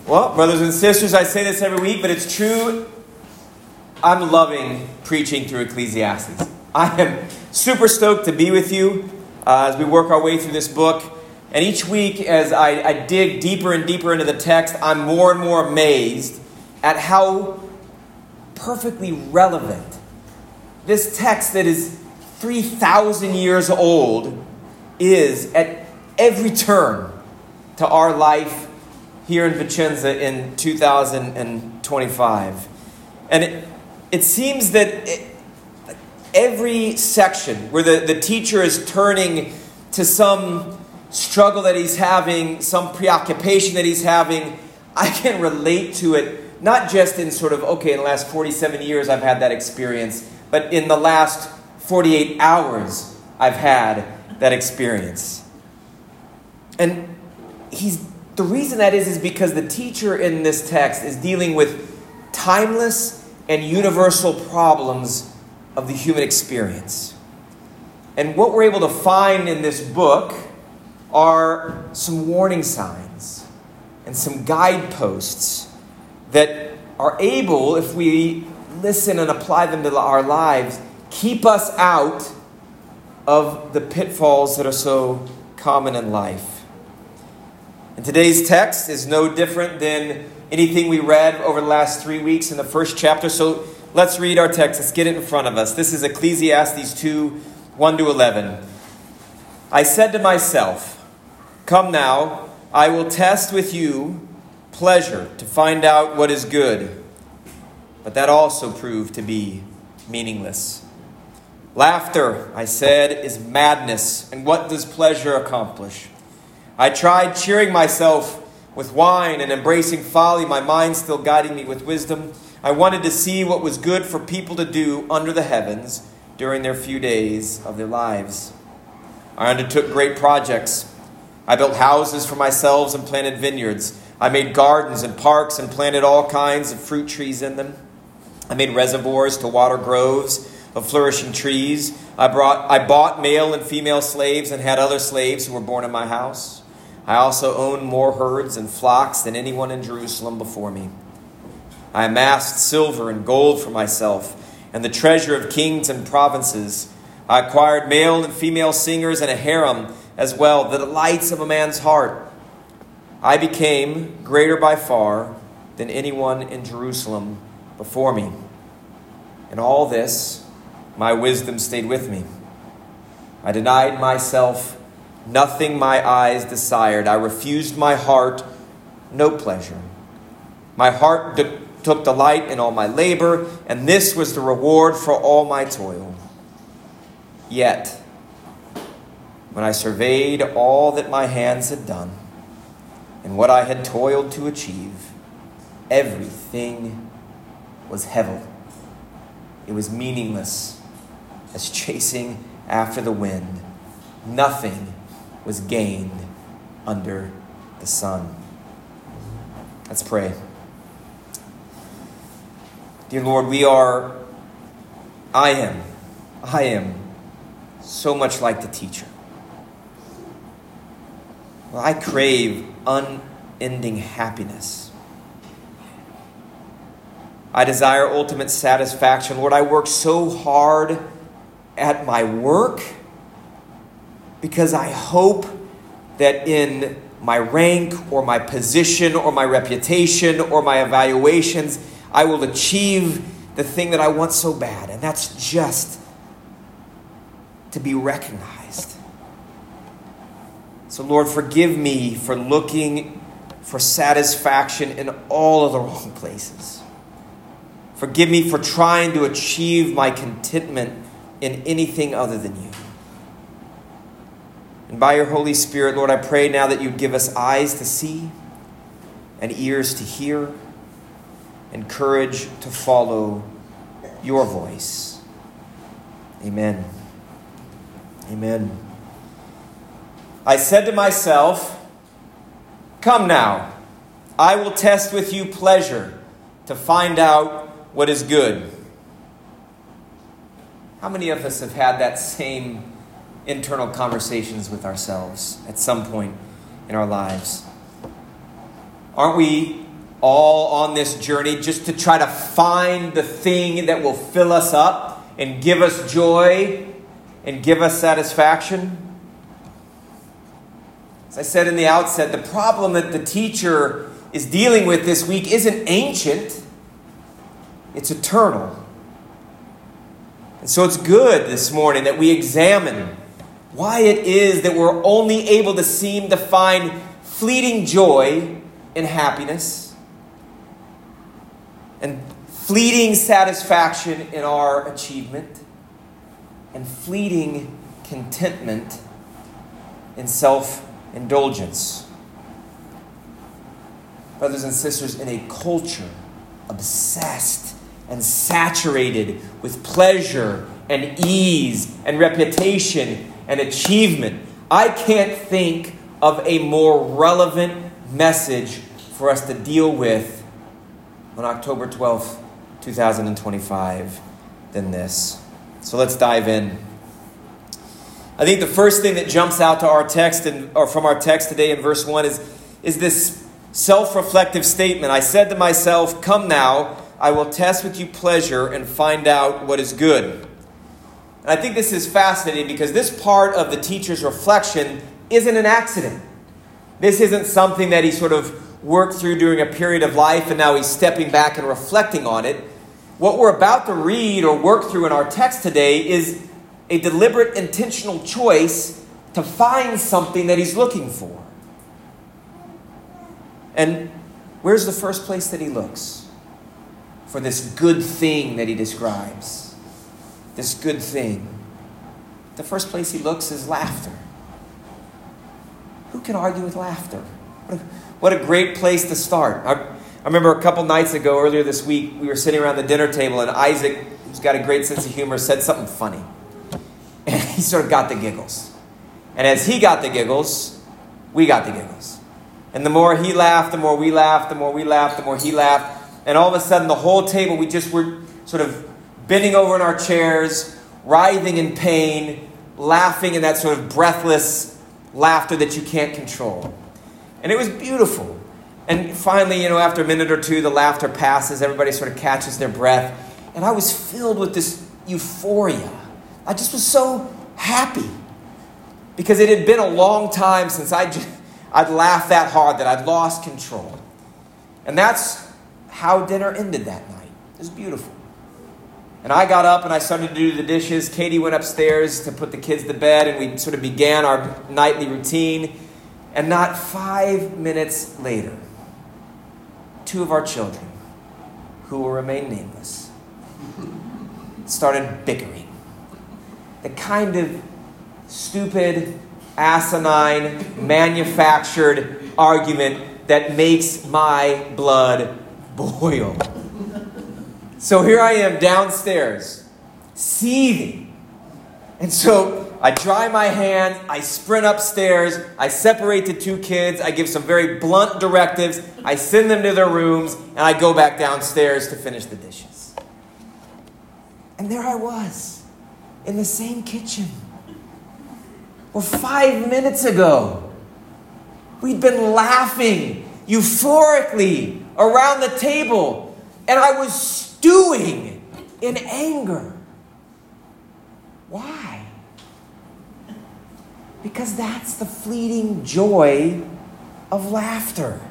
Well, brothers and sisters, I say this every week, but it's true. I'm loving preaching through Ecclesiastes. I am super stoked to be with you as we work our way through this book. And each week, as I dig deeper and deeper into the text, I'm more and more amazed at how perfectly relevant this text that is 3,000 years old is at every turn to our life here in Vicenza in 2025. And it seems that every section where the teacher is turning to some struggle that he's having, some preoccupation that he's having, I can relate to it, not just in sort of, in the last 47 years I've had that experience, but in the last 48 hours I've had that experience. And the reason that is because the teacher in this text is dealing with timeless and universal problems of the human experience. And what we're able to find in this book are some warning signs and some guideposts that are able, if we listen and apply them to our lives, keep us out of the pitfalls that are so common in life. And today's text is no different than anything we read over the last 3 weeks in the first chapter. So let's read our text. Let's get it in front of us. This is Ecclesiastes 2, 1 to 11. I said to myself, "Come now, I will test with you pleasure to find out what is good." But that also proved to be meaningless. Laughter, I said, is madness. And what does pleasure accomplish? I tried cheering myself with wine and embracing folly, my mind still guiding me with wisdom. I wanted to see what was good for people to do under the heavens during their few days of their lives. I undertook great projects. I built houses for myself and planted vineyards. I made gardens and parks and planted all kinds of fruit trees in them. I made reservoirs to water groves of flourishing trees. I bought male and female slaves and had other slaves who were born in my house. I also owned more herds and flocks than anyone in Jerusalem before me. I amassed silver and gold for myself and the treasure of kings and provinces. I acquired male and female singers and a harem as well, the delights of a man's heart. I became greater by far than anyone in Jerusalem before me. In all this, my wisdom stayed with me. I denied myself nothing my eyes desired. I refused my heart no pleasure. My heart took delight in all my labor, and this was the reward for all my toil. Yet, when I surveyed all that my hands had done and what I had toiled to achieve, everything was hevel. It was meaningless as chasing after the wind. Nothing was gained under the sun. Let's pray. Dear Lord, I am so much like the teacher. Well, I crave unending happiness. I desire ultimate satisfaction. Lord, I work so hard at my work because I hope that in my rank or my position or my reputation or my evaluations, I will achieve the thing that I want so bad. And that's just to be recognized. So Lord, forgive me for looking for satisfaction in all of the wrong places. Forgive me for trying to achieve my contentment in anything other than you. And by your Holy Spirit, Lord, I pray now that you'd give us eyes to see and ears to hear and courage to follow your voice. Amen. Amen. I said to myself, "Come now, I will test with you pleasure to find out what is good." How many of us have had that same internal conversations with ourselves at some point in our lives? Aren't we all on this journey just to try to find the thing that will fill us up and give us joy and give us satisfaction? As I said in the outset, the problem that the teacher is dealing with this week isn't ancient, it's eternal. And so it's good this morning that we examine why it is that we're only able to seem to find fleeting joy and happiness and fleeting satisfaction in our achievement and fleeting contentment in self-indulgence. Brothers and sisters, in a culture obsessed and saturated with pleasure and ease and reputation and achievement, I can't think of a more relevant message for us to deal with on October 12th, 2025 than this. So let's dive in. I think the first thing that jumps out to our text or from our text today in verse 1 is this self-reflective statement. I said to myself, "Come now, I will test with you pleasure and find out what is good." And I think this is fascinating because this part of the teacher's reflection isn't an accident. This isn't something that he sort of worked through during a period of life and now he's stepping back and reflecting on it. What we're about to read or work through in our text today is a deliberate, intentional choice to find something that he's looking for. And where's the first place that he looks for this good thing that he describes? This good thing. The first place he looks is laughter. Who can argue with laughter? What a great place to start. I remember a couple nights ago, earlier this week, we were sitting around the dinner table and Isaac, who's got a great sense of humor, said something funny. And he sort of got the giggles. And as he got the giggles, we got the giggles. And the more he laughed, the more we laughed, the more we laughed, the more he laughed. And all of a sudden, the whole table, we just were sort of bending over in our chairs, writhing in pain, laughing in that sort of breathless laughter that you can't control. And it was beautiful. And finally, after a minute or two, the laughter passes. Everybody sort of catches their breath. And I was filled with this euphoria. I just was so happy. Because it had been a long time since I'd laughed that hard that I'd lost control. And that's how dinner ended that night. It was beautiful. And I got up and I started to do the dishes. Katie went upstairs to put the kids to bed, and we sort of began our nightly routine. And not 5 minutes later, 2 of our children, who will remain nameless, started bickering. The kind of stupid, asinine, manufactured argument that makes my blood boil. So here I am downstairs, seething. And so I dry my hands, I sprint upstairs, I separate the 2 kids, I give some very blunt directives, I send them to their rooms, and I go back downstairs to finish the dishes. And there I was, in the same kitchen. Well, 5 minutes ago, we'd been laughing euphorically around the table, and I was stewing in anger. Why? Because that's the fleeting joy of laughter.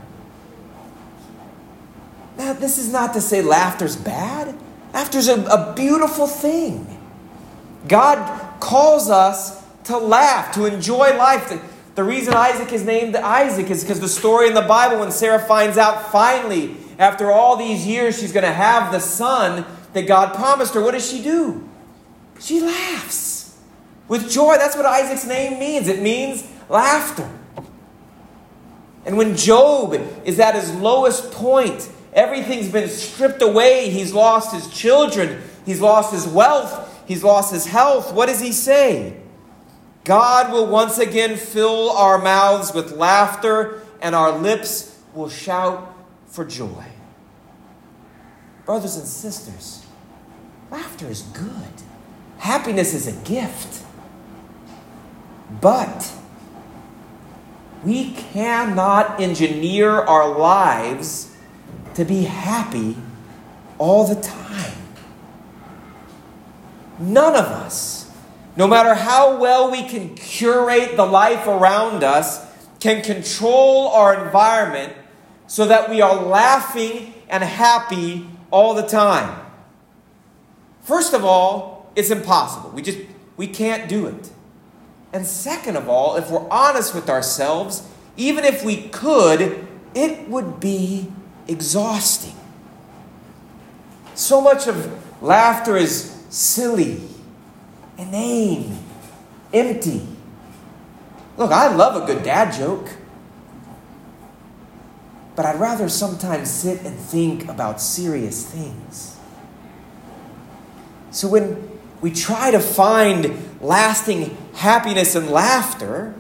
Now, this is not to say laughter's bad. Laughter's a beautiful thing. God calls us to laugh, to enjoy life. The reason Isaac is named Isaac is because the story in the Bible, when Sarah finds out finally, after all these years, she's going to have the son that God promised her, what does she do? She laughs with joy. That's what Isaac's name means. It means laughter. And when Job is at his lowest point, everything's been stripped away. He's lost his children. He's lost his wealth. He's lost his health. What does he say? God will once again fill our mouths with laughter, and our lips will shout for joy. Brothers and sisters, laughter is good. Happiness is a gift. But we cannot engineer our lives to be happy all the time. None of us, no matter how well we can curate the life around us, can control our environment so that we are laughing and happy all the time. First of all, it's impossible. We can't do it. And second of all, if we're honest with ourselves, even if we could, it would be exhausting. So much of laughter is silly, inane, empty. Look, I love a good dad joke, but I'd rather sometimes sit and think about serious things. So when we try to find lasting happiness and laughter,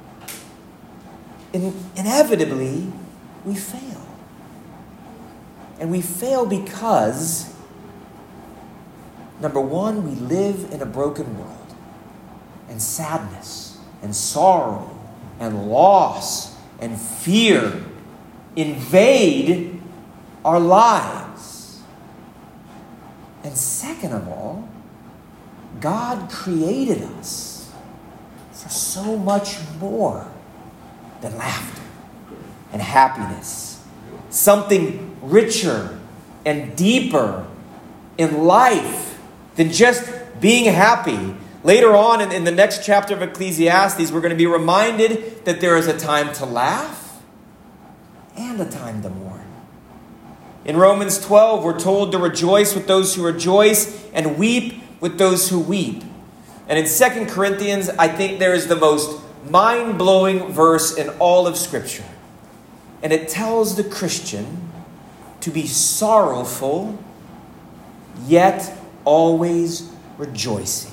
inevitably we fail. And we fail because, number one, we live in a broken world. And sadness and sorrow and loss and fear invade our lives. And second of all, God created us for so much more than laughter and happiness. Something richer and deeper in life than just being happy. Later on in the next chapter of Ecclesiastes, we're going to be reminded that there is a time to laugh and a time to mourn. In Romans 12, we're told to rejoice with those who rejoice and weep with those who weep. And in 2 Corinthians, I think there is the most mind-blowing verse in all of Scripture. And it tells the Christian to be sorrowful, yet always rejoicing.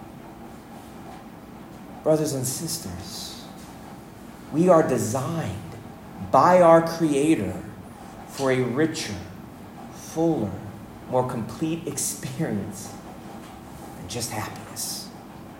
Brothers and sisters, we are designed by our Creator for a richer, fuller, more complete experience than just happiness.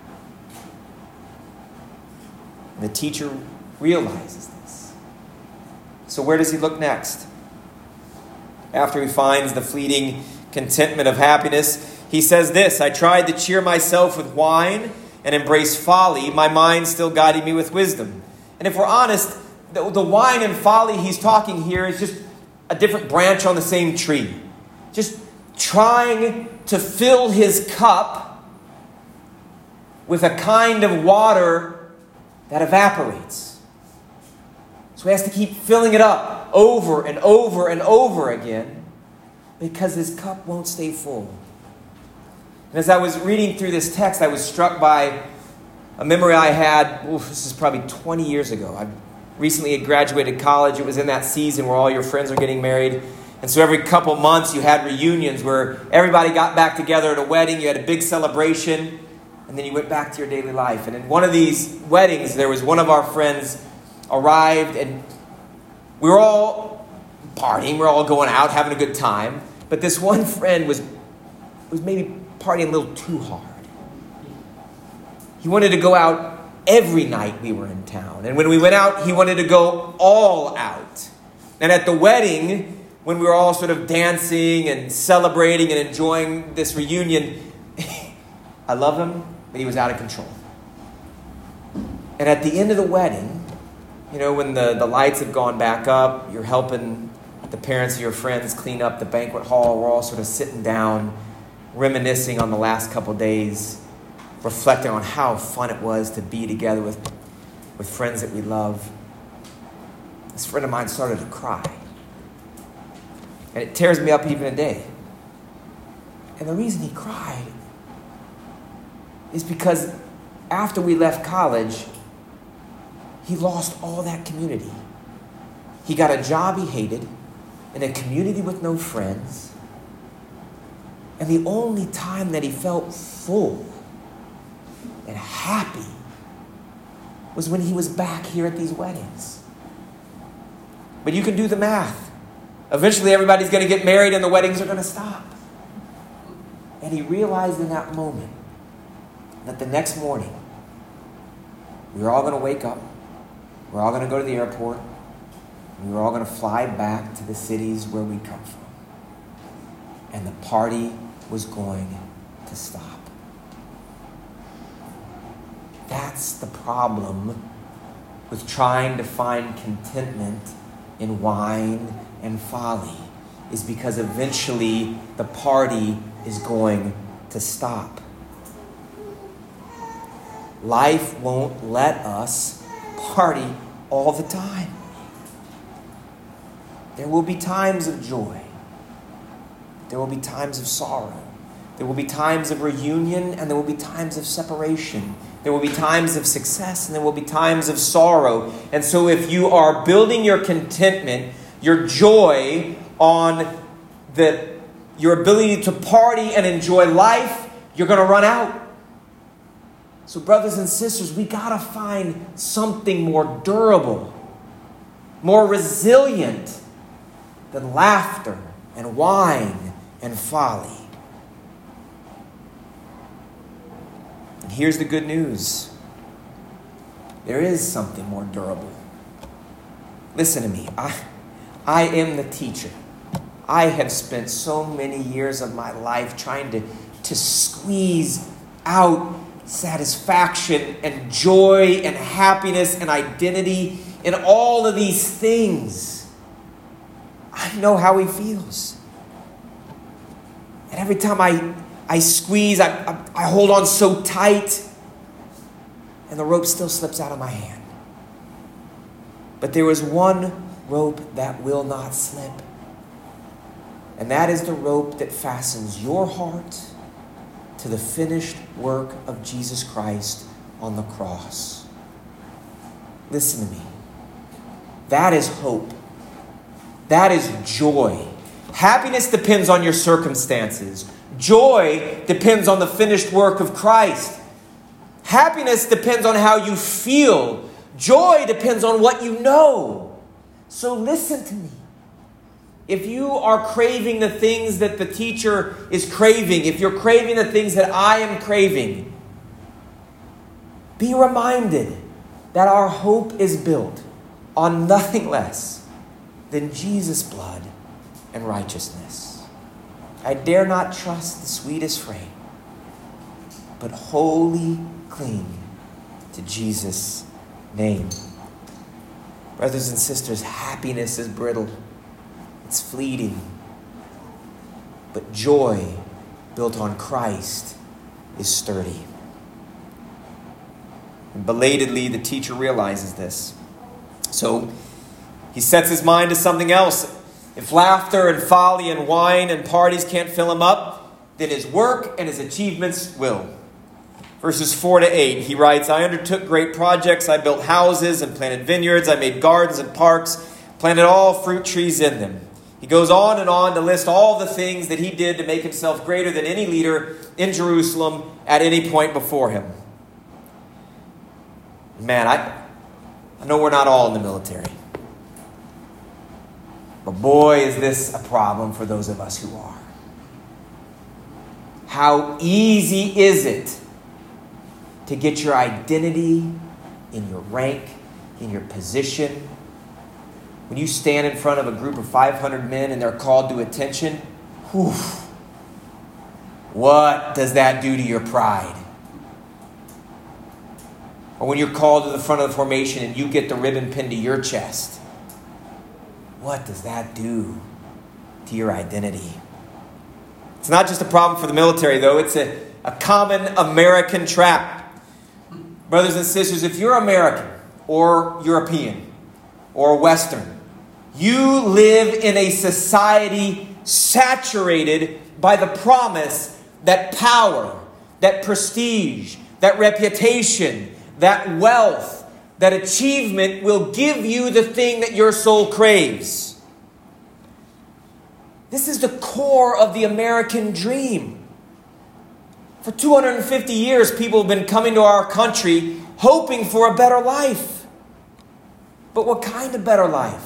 And the teacher realizes this. So where does he look next? After he finds the fleeting contentment of happiness, he says this: I tried to cheer myself with wine and embrace folly. My mind still guided me with wisdom. And if we're honest, the wine and folly he's talking here is just a different branch on the same tree. Just trying to fill his cup with a kind of water that evaporates. So he has to keep filling it up over and over and over again because his cup won't stay full. And as I was reading through this text, I was struck by a memory I had, this is probably 20 years ago. I recently had graduated college. It was in that season where all your friends are getting married. And so every couple months you had reunions where everybody got back together at a wedding. You had a big celebration, and then you went back to your daily life. And in one of these weddings, there was one of our friends arrived, and we were all partying. We were all going out, having a good time. But this one friend was maybe partying a little too hard. He wanted to go out every night we were in town. And when we went out, he wanted to go all out. And at the wedding, when we were all sort of dancing and celebrating and enjoying this reunion, I love him, but he was out of control. And at the end of the wedding, you know, when the lights have gone back up, you're helping the parents of your friends clean up the banquet hall. We're all sort of sitting down, reminiscing on the last couple days, reflecting on how fun it was to be together with friends that we love. This friend of mine started to cry. And it tears me up even today. And the reason he cried is because after we left college, he lost all that community. He got a job he hated in a community with no friends. And the only time that he felt full and happy was when he was back here at these weddings. But you can do the math. Eventually everybody's going to get married and the weddings are going to stop. And he realized in that moment that the next morning we were all going to wake up. We're all going to go to the airport. We were all going to fly back to the cities where we come from. And the party was going to stop. That's the problem with trying to find contentment in wine and folly, is because eventually the party is going to stop. Life won't let us party all the time. There will be times of joy. There will be times of sorrow. There will be times of reunion, and there will be times of separation. There will be times of success, and there will be times of sorrow. And so if you are building your contentment, your joy on your ability to party and enjoy life, you're going to run out. So brothers and sisters, we got to find something more durable, more resilient than laughter and wine and folly. And here's the good news. There is something more durable. Listen to me. I am the teacher. I have spent so many years of my life trying to squeeze out satisfaction and joy and happiness and identity in all of these things. I know how he feels. And every time I squeeze, I hold on so tight, and the rope still slips out of my hand. But there is one rope that will not slip. And that is the rope that fastens your heart to the finished work of Jesus Christ on the cross. Listen to me. That is hope. That is joy. Happiness depends on your circumstances. Joy depends on the finished work of Christ. Happiness depends on how you feel. Joy depends on what you know. So listen to me. If you are craving the things that the teacher is craving, if you're craving the things that I am craving, be reminded that our hope is built on nothing less than Jesus' blood and righteousness. I dare not trust the sweetest frame, but wholly cling to Jesus' name. Brothers and sisters, happiness is brittle. It's fleeting. But joy built on Christ is sturdy. And belatedly, the teacher realizes this. So he sets his mind to something else. If laughter and folly and wine and parties can't fill him up, then his work and his achievements will. Verses 4-8, he writes, I undertook great projects. I built houses and planted vineyards. I made gardens and parks, planted all fruit trees in them. He goes on and on to list all the things that he did to make himself greater than any leader in Jerusalem at any point before him. Man, I know we're not all in the military. But boy, is this a problem for those of us who are. How easy is it to get your identity in your rank, in your position? When you stand in front of a group of 500 men and they're called to attention, whew, what does that do to your pride? Or when you're called to the front of the formation and you get the ribbon pinned to your chest, what does that do to your identity? It's not just a problem for the military, though. It's a common American trap. Brothers and sisters, if you're American or European or Western, you live in a society saturated by the promise that power, that prestige, that reputation, that wealth, that achievement will give you the thing that your soul craves. This is the core of the American dream. For 250 years, people have been coming to our country hoping for a better life. But what kind of better life?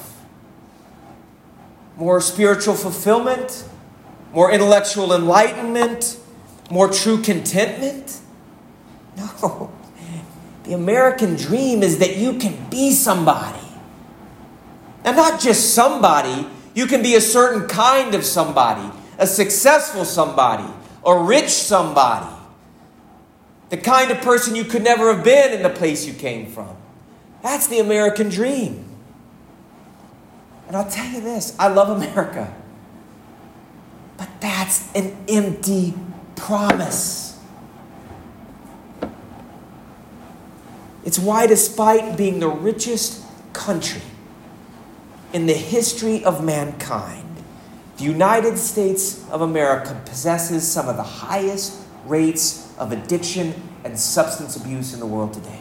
More spiritual fulfillment? More intellectual enlightenment? More true contentment? No. The American dream is that you can be somebody. And not just somebody. You can be a certain kind of somebody, a successful somebody, a rich somebody. The kind of person you could never have been in the place you came from. That's the American dream. And I'll tell you this, I love America. But that's an empty promise. It's why, despite being the richest country in the history of mankind, the United States of America possesses some of the highest rates of addiction and substance abuse in the world today.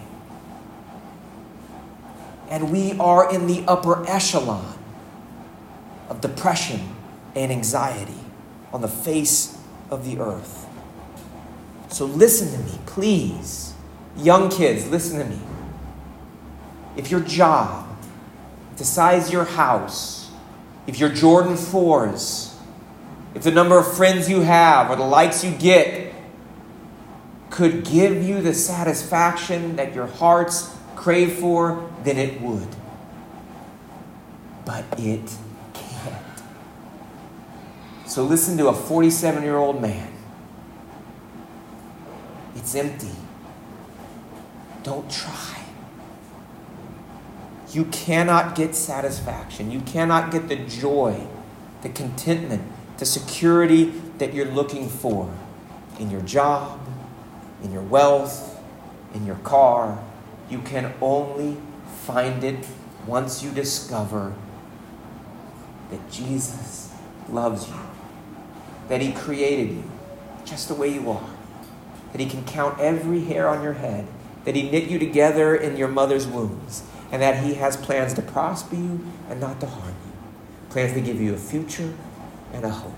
And we are in the upper echelon of depression and anxiety on the face of the earth. So listen to me, please. Young kids, listen to me. If your job, the size of your house, if your Jordan 4s, if the number of friends you have or the likes you get could give you the satisfaction that your hearts crave for, then it would. But it can't. So listen to a 47-year-old man. It's empty. Don't try. You cannot get satisfaction. You cannot get the joy, the contentment, the security that you're looking for in your job, in your wealth, in your car. You can only find it once you discover that Jesus loves you, that He created you just the way you are, that He can count every hair on your head, that He knit you together in your mother's wombs, and that He has plans to prosper you and not to harm you, plans to give you a future and a hope.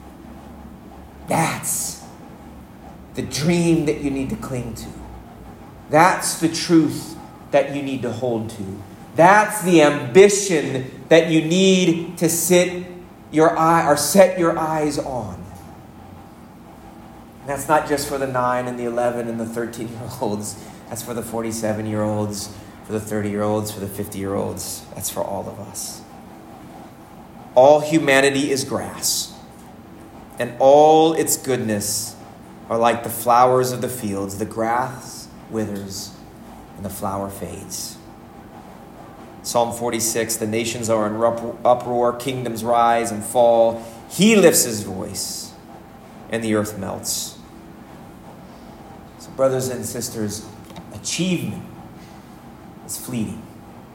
That's the dream that you need to cling to. That's the truth that you need to hold to. That's the ambition that you need to set your eyes on. And that's not just for the 9 and the 11 and the 13-year-olds. That's for the 47-year-olds, for the 30-year-olds, for the 50-year-olds. That's for all of us. All humanity is grass, and all its goodness are like the flowers of the fields. The grass withers and the flower fades. Psalm 46, the nations are in uproar, kingdoms rise and fall. He lifts His voice, and the earth melts. So, brothers and sisters, achievement is fleeting.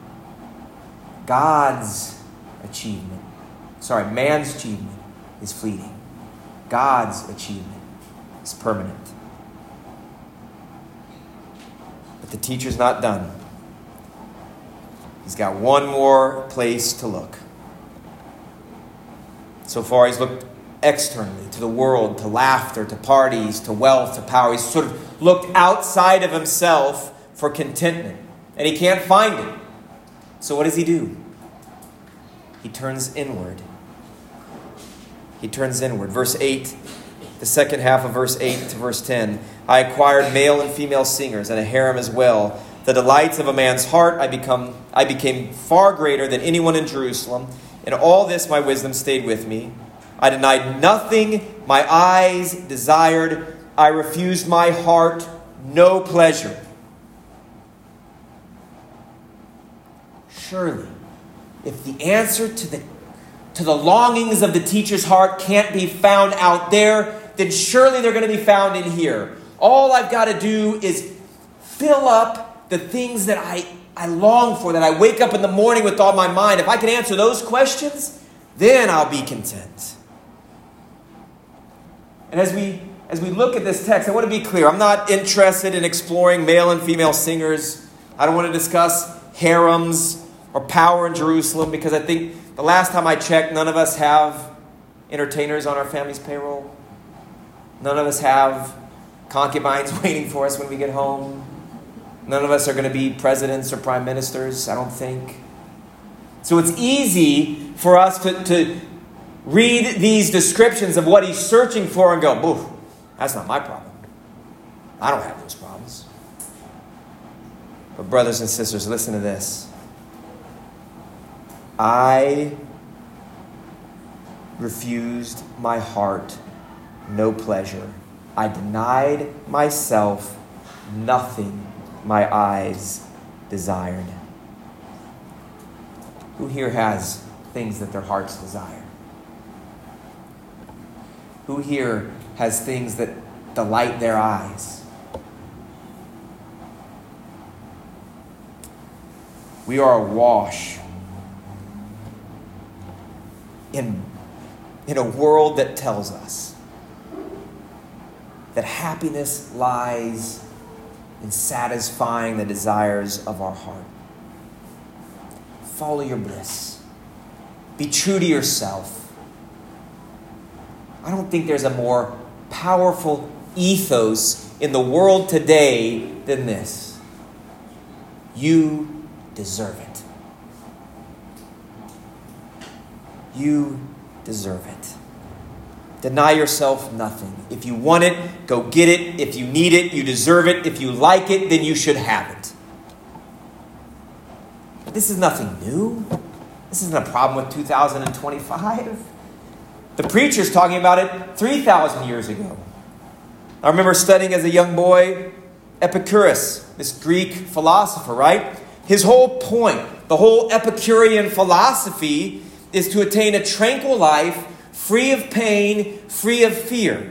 Man's achievement is fleeting. God's achievement is permanent. But the teacher's not done. He's got one more place to look. So far, he's looked externally to the world, to laughter, to parties, to wealth, to power. He's sort of looked outside of himself for contentment, and he can't find it. So what does he do? He turns inward. He turns inward. Verse 8, the second half of verse 8 to verse 10. I acquired male and female singers and a harem as well. The delights of a man's heart I became far greater than anyone in Jerusalem. In all this my wisdom stayed with me. I denied nothing my eyes desired. I refused my heart no pleasure. Surely, if the answer to the longings of the teacher's heart can't be found out there, then surely they're going to be found in here. All I've got to do is fill up the things that I long for, that I wake up in the morning with all my mind. If I can answer those questions, then I'll be content. And as we look at this text, I want to be clear. I'm not interested in exploring male and female singers. I don't want to discuss harems or power in Jerusalem, because I think the last time I checked, none of us have entertainers on our family's payroll. None of us have concubines waiting for us when we get home. None of us are going to be presidents or prime ministers, I don't think. So it's easy for us to read these descriptions of what he's searching for and go, "Boof, that's not my problem. I don't have those problems." But brothers and sisters, listen to this. I refused my heart no pleasure. I denied myself nothing my eyes desired. Who here has things that their hearts desire? Who here has things that delight their eyes? We are awash in a world that tells us that happiness lies in satisfying the desires of our heart. Follow your bliss. Be true to yourself. I don't think there's a more powerful ethos in the world today than this. You deserve it. You deserve it. Deny yourself nothing. If you want it, go get it. If you need it, you deserve it. If you like it, then you should have it. But this is nothing new. This isn't a problem with 2025. The preacher's talking about it 3,000 years ago. I remember studying as a young boy Epicurus, this Greek philosopher, right? His whole point, the whole Epicurean philosophy, is to attain a tranquil life, free of pain, free of fear.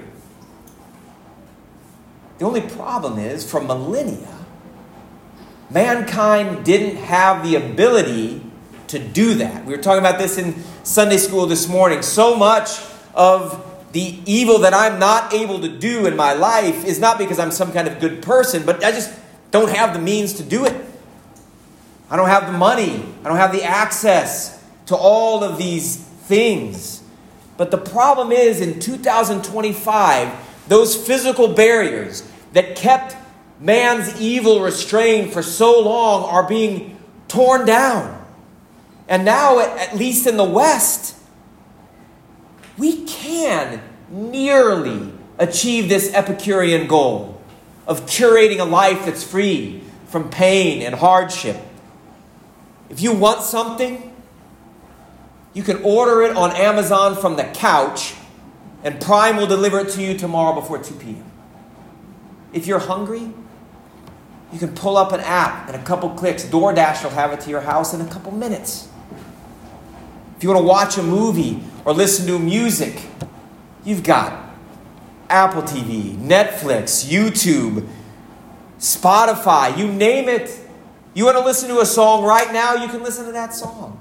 The only problem is, for millennia, mankind didn't have the ability to do that. We were talking about this in Sunday school this morning. So much of the evil that I'm not able to do in my life is not because I'm some kind of good person, but I just don't have the means to do it. I don't have the money. I don't have the access to all of these things. But the problem is, in 2025, those physical barriers that kept man's evil restrained for so long are being torn down. And now, at least in the West, we can nearly achieve this Epicurean goal of curating a life that's free from pain and hardship. If you want something, you can order it on Amazon from the couch, and Prime will deliver it to you tomorrow before 2 p.m. If you're hungry, you can pull up an app, and a couple clicks, DoorDash will have it to your house in a couple minutes. If you want to watch a movie or listen to music, you've got Apple TV, Netflix, YouTube, Spotify, you name it. You want to listen to a song right now, you can listen to that song.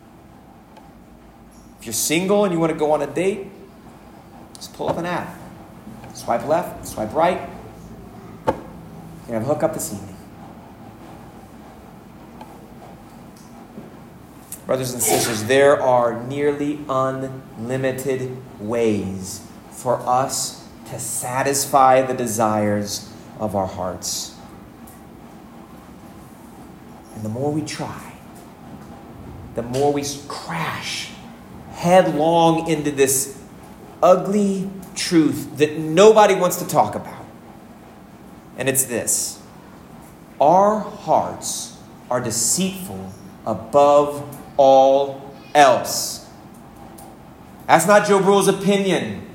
If you're single and you want to go on a date, just pull up an app. Swipe left, swipe right. You can have a hookup this evening. Brothers and sisters, there are nearly unlimited ways for us to satisfy the desires of our hearts. And the more we try, the more we crash headlong into this ugly truth that nobody wants to talk about. And it's this: our hearts are deceitful above all else. That's not Joe Brule's opinion.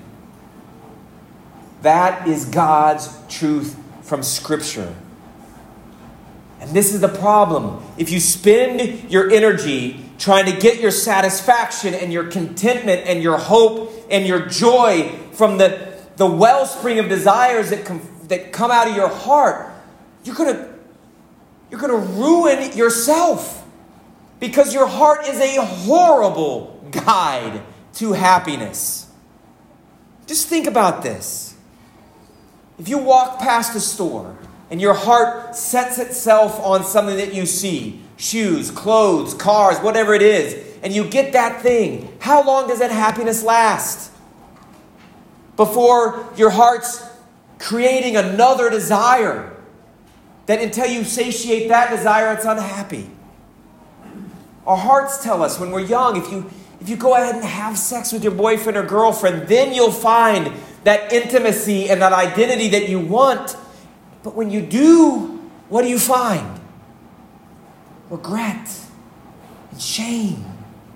That is God's truth from Scripture. And this is the problem. If you spend your energy trying to get your satisfaction and your contentment and your hope and your joy from the wellspring of desires that come out of your heart, you're going to ruin yourself. Because your heart is a horrible guide to happiness. Just think about this. If you walk past a store and your heart sets itself on something that you see, shoes, clothes, cars, whatever it is, and you get that thing, how long does that happiness last? Before your heart's creating another desire, that until you satiate that desire, it's unhappy. Our hearts tell us when we're young, if you go ahead and have sex with your boyfriend or girlfriend, then you'll find that intimacy and that identity that you want. But when you do, what do you find? Regret and shame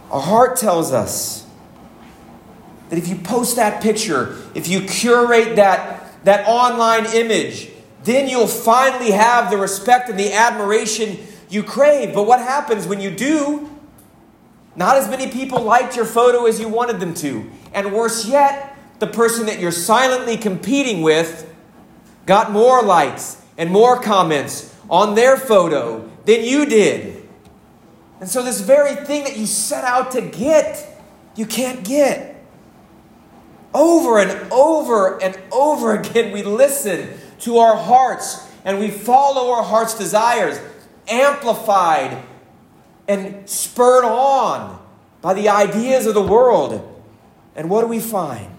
Our heart tells us that if you post that picture, if you curate that online image, then you'll finally have the respect and the admiration you crave. But what happens when you do? Not as many people liked your photo as you wanted them to. And worse yet, the person that you're silently competing with got more likes and more comments on their photo than you did. And so this very thing that you set out to get, you can't get. Over and over and over again, we listen to our hearts and we follow our heart's desires, amplified and spurred on by the ideas of the world. And what do we find?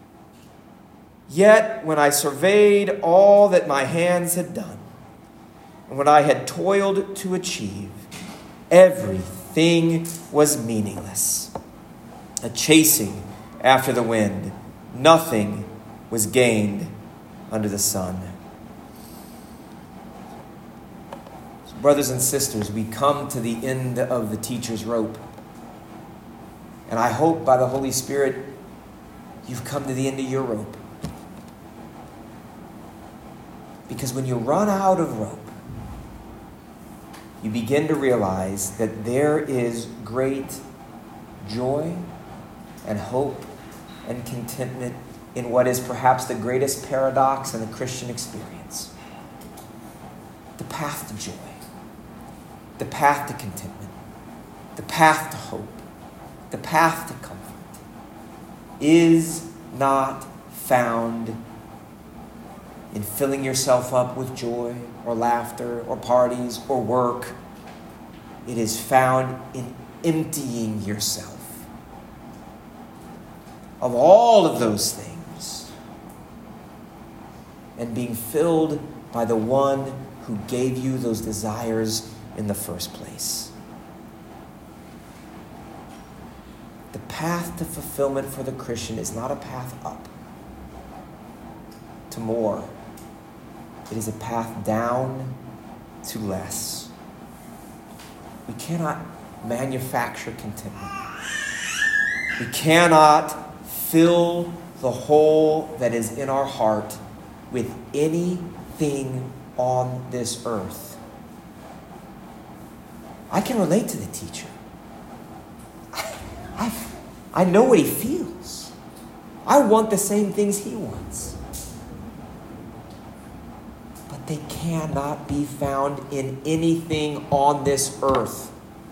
Yet, when I surveyed all that my hands had done, and when I had toiled to achieve, everything was meaningless. A chasing after the wind. Nothing was gained under the sun. So, brothers and sisters, we come to the end of the teacher's rope. And I hope by the Holy Spirit you've come to the end of your rope. Because when you run out of rope, you begin to realize that there is great joy and hope and contentment in what is perhaps the greatest paradox in the Christian experience. The path to joy, the path to contentment, the path to hope, the path to comfort is not found in filling yourself up with joy or laughter or parties or work. It is found in emptying yourself of all of those things and being filled by the one who gave you those desires in the first place. The path to fulfillment for the Christian is not a path up to more. It is a path down to less. We cannot manufacture contentment. We cannot fill the hole that is in our heart with anything on this earth. I can relate to the teacher. I know what he feels. I want the same things he wants. But they cannot be found in anything on this earth.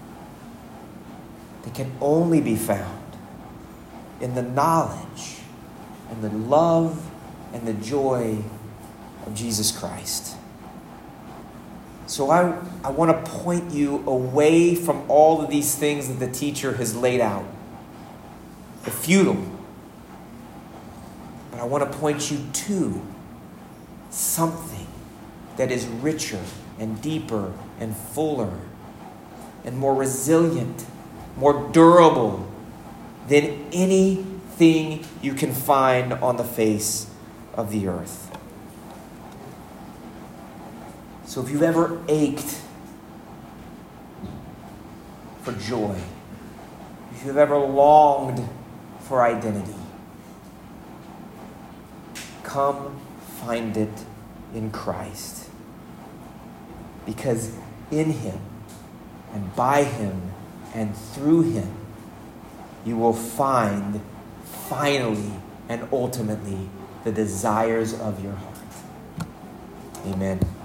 They can only be found in the knowledge and the love and the joy of Jesus Christ. So I want to point you away from all of these things that the teacher has laid out. The futile. But I want to point you to something that is richer and deeper and fuller and more resilient, more durable than anything you can find on the face of the earth. So if you've ever ached for joy, if you've ever longed for identity, come find it in Christ. Because in Him and by Him and through Him, you will find finally and ultimately the desires of your heart. Amen.